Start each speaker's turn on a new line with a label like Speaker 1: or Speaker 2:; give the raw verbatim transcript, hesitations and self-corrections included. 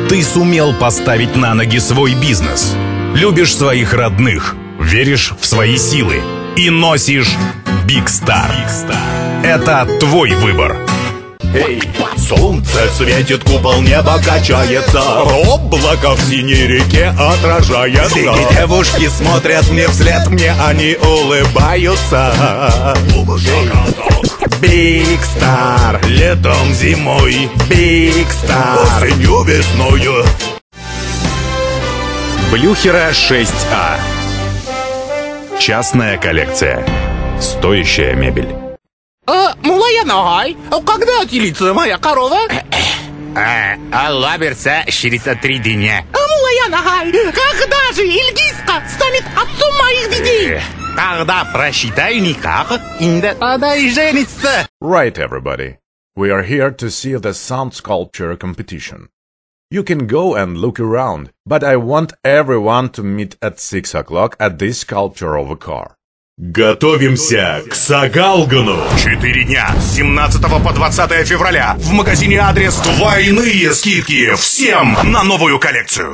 Speaker 1: Ты сумел поставить на ноги свой бизнес. Любишь своих родных, веришь в свои силы и носишь Big Star. Это твой выбор.
Speaker 2: Эй, солнце светит, купол неба качается, облако в синей реке отражается. Все девушки смотрят мне вслед, мне они улыбаются. Big Star, летом, зимой, Big Star, осенью, весною.
Speaker 1: Блюхера шесть А. Частная коллекция. Стоящая мебель.
Speaker 3: А, Мулая Нагай, когда отелится моя корова?
Speaker 4: Алла берсе четыреста три дня.
Speaker 3: А Мулая Нагай, когда же Ильгизка станет отцом моих детей?
Speaker 4: Тогда просчитай никак, инде тогда и женится.
Speaker 5: Right, everybody. We are here to see the sound sculpture competition. You can go and look around, but I want everyone to meet at six o'clock at this sculpture of a car.
Speaker 2: Готовимся к Сагалгану.
Speaker 1: Четыре дня с семнадцатого по двадцатое февраля в магазине «Адрес» двойные скидки всем на новую коллекцию.